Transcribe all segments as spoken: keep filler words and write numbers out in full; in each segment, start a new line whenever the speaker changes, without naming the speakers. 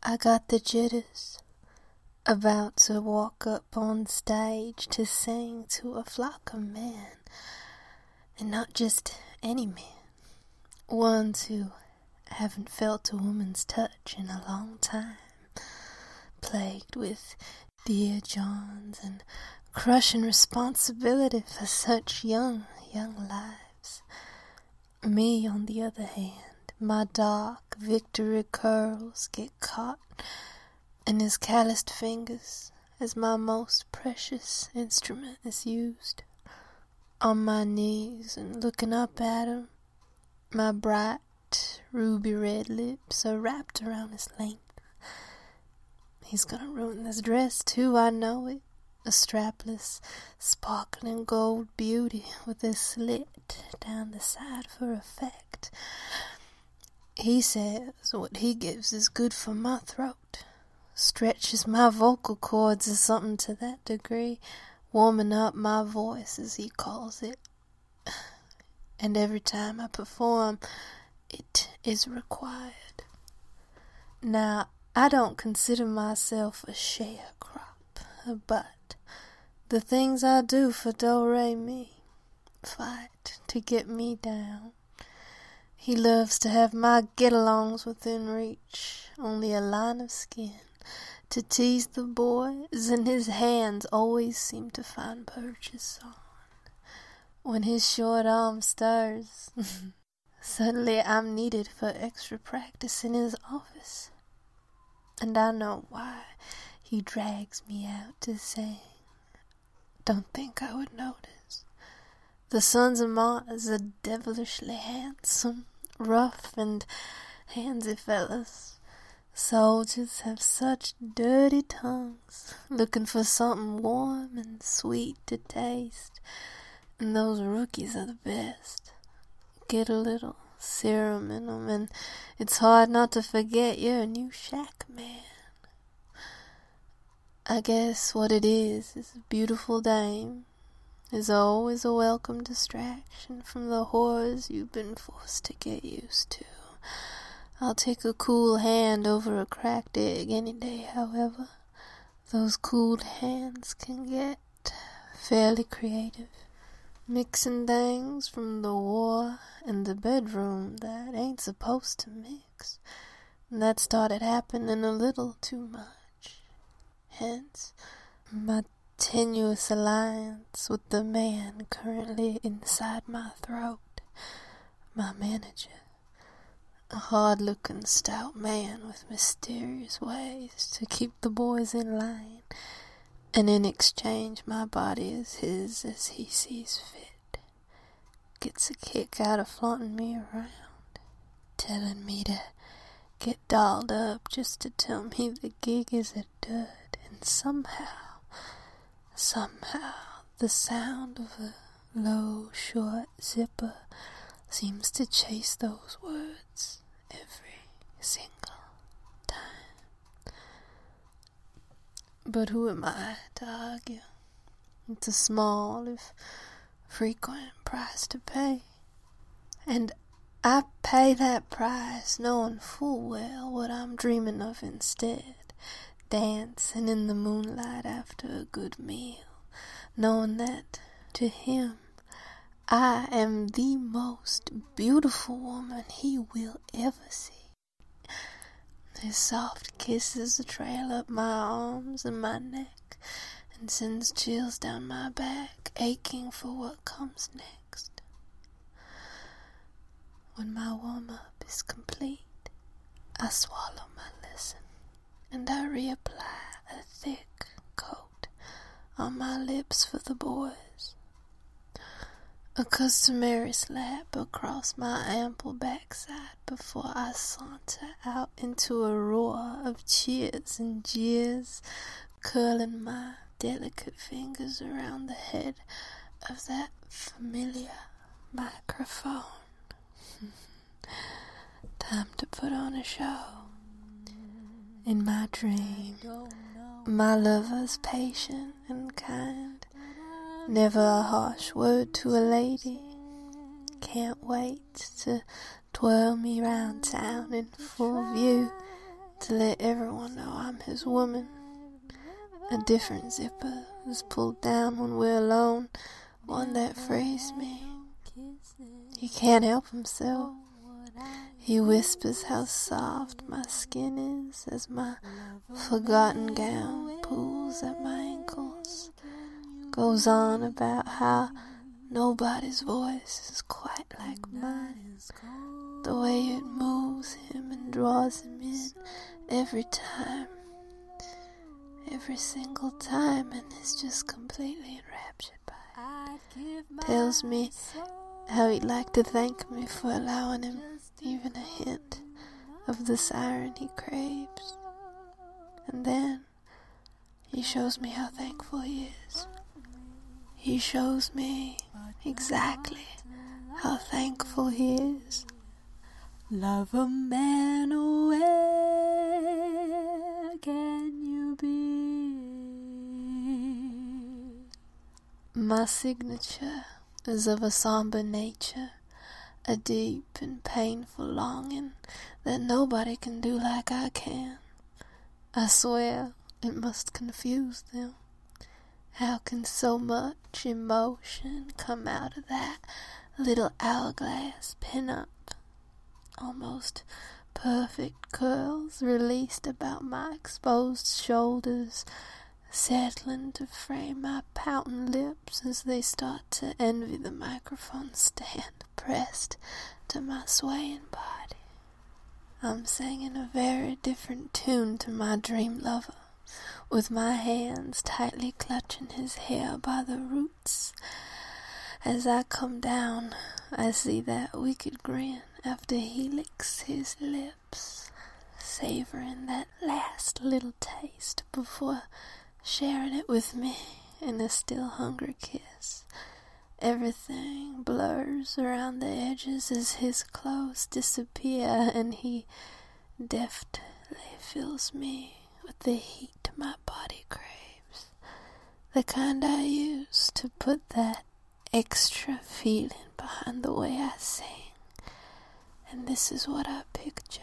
I got the jitters, about to walk up on stage to sing to a flock of men, and not just any men, ones who haven't felt a woman's touch in a long time, plagued with dear Johns and crushing responsibility for such young, young lives. Me, on the other hand, my dark victory curls get caught in his calloused fingers as my most precious instrument is used. On my knees and looking up at him, my bright ruby red lips are wrapped around his length. He's gonna ruin this dress too, I know it. A strapless, sparkling gold beauty with a slit down the side for effect. He says what he gives is good for my throat, stretches my vocal cords or something to that degree, warming up my voice as he calls it. And every time I perform, it is required. Now, I don't consider myself a sharecrop, but the things I do for Do-Re-Mi fight to get me down. He loves to have my get-alongs within reach, only a line of skin, to tease the boys, and his hands always seem to find purchase on. When his short arm stirs, suddenly I'm needed for extra practice in his office. And I know why he drags me out to sing. Don't think I would notice. The sons of Mars are devilishly handsome, rough and handsy fellas. Soldiers have such dirty tongues, looking for something warm and sweet to taste. And those rookies are the best. Get a little serum in them, and it's hard not to forget you're a new shack man. I guess what it is is a beautiful dame is always a welcome distraction from the horrors you've been forced to get used to. I'll take a cool hand over a cracked egg any day, however. Those cooled hands can get fairly creative, mixing things from the war and the bedroom that ain't supposed to mix. And that started happening a little too much. Hence, my tenuous alliance with the man currently inside my throat, my manager. A hard-looking, stout man with mysterious ways to keep the boys in line, and in exchange my body is his as he sees fit. Gets a kick out of flaunting me around, telling me to get dolled up just to tell me the gig is a dud, and somehow, somehow, the sound of a low, short zipper seems to chase those words every single time. But who am I to argue? It's a small, if frequent, price to pay. And I pay that price knowing full well what I'm dreaming of instead. Dancing in the moonlight after a good meal, knowing that to him I am the most beautiful woman he will ever see. His soft kisses trail up my arms and my neck and sends chills down my back, aching for what comes next. When my warm-up is complete, I swallow my lesson, and I reapply a thick coat on my lips for the boys. A customary slap across my ample backside before I saunter out into a roar of cheers and jeers, curling my delicate fingers around the head of that familiar microphone. Time to put on a show. In my dream, my lover's patient and kind, never a harsh word to a lady. Can't wait to twirl me round town in full view, to let everyone know I'm his woman. A different zipper is pulled down when we're alone, one that frees me. He can't help himself. He whispers how soft my skin is as my forgotten gown pulls at my ankles. Goes on about how nobody's voice is quite like mine. The way it moves him and draws him in every time. Every single time, and is just completely enraptured by it. Tells me how he'd like to thank me for allowing him even a hint of the siren he craves. And then he shows me how thankful he is. He shows me exactly how thankful he is. Love a man, where can you be? My signature is of a somber nature, a deep and painful longing that nobody can do like I can. I swear it must confuse them. How can so much emotion come out of that little hourglass pin-up? Almost perfect curls released about my exposed shoulders, settling to frame my pouting lips as they start to envy the microphone stand pressed to my swaying body. I'm singing a very different tune to my dream lover, with my hands tightly clutching his hair by the roots. As I come down, I see that wicked grin after he licks his lips, savoring that last little taste before sharing it with me in a still hungry kiss. Everything blurs around the edges as his clothes disappear, and he deftly fills me with the heat my body craves, the kind I use to put that extra feeling behind the way I sing. And this is what I picture.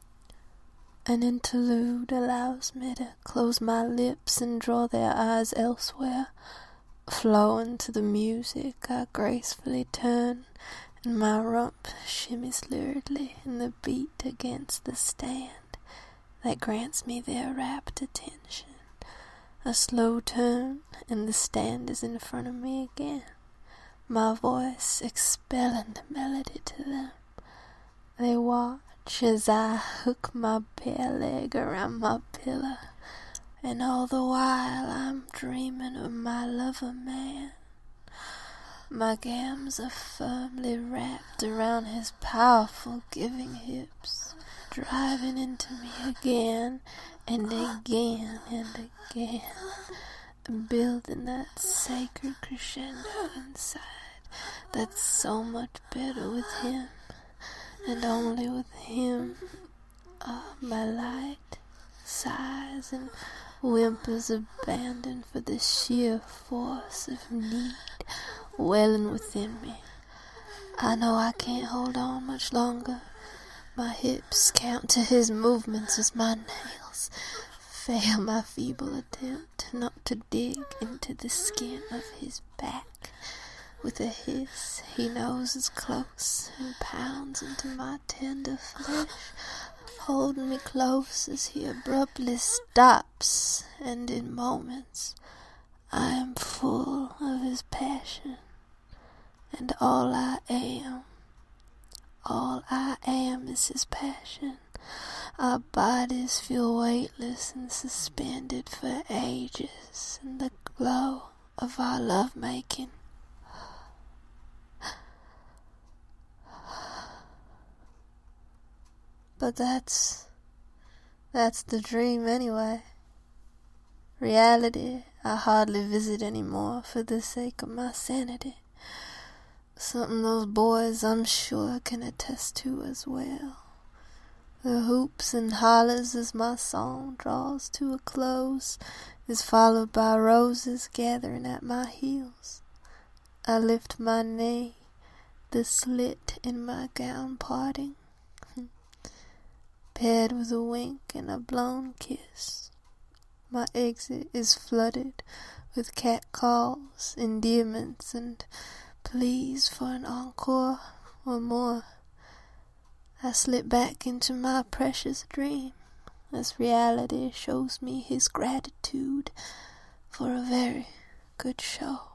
An interlude allows me to close my lips and draw their eyes elsewhere. Flowing to the music, I gracefully turn, and my rump shimmies luridly in the beat against the stand that grants me their rapt attention. A slow turn, and the stand is in front of me again, my voice expelling the melody to them. They watch as I hook my bare leg around my pillow, and all the while I'm dreaming of my lover man. My gams are firmly wrapped around his powerful giving hips, driving into me again and again and again, building that sacred crescendo inside that's so much better with him, and only with him. Oh, my light sighs and whimpers abandon for the sheer force of need welling within me. I know I can't hold on much longer. My hips count to his movements as my nails fail my feeble attempt not to dig into the skin of his back. With a hiss, he noses close and pounds into my tender flesh, holding me close as he abruptly stops, and in moments I am full of his passion, and all I am, all I am is his passion. Our bodies feel weightless and suspended for ages in the glow of our lovemaking. But that's, that's the dream anyway. Reality I hardly visit anymore for the sake of my sanity. Something those boys I'm sure can attest to as well. The hoops and hollers as my song draws to a close is followed by roses gathering at my heels. I lift my knee, the slit in my gown parting. paired with a wink and a blown kiss. My exit is flooded with catcalls, endearments, and pleas for an encore or more. I slip back into my precious dream as reality shows me his gratitude for a very good show.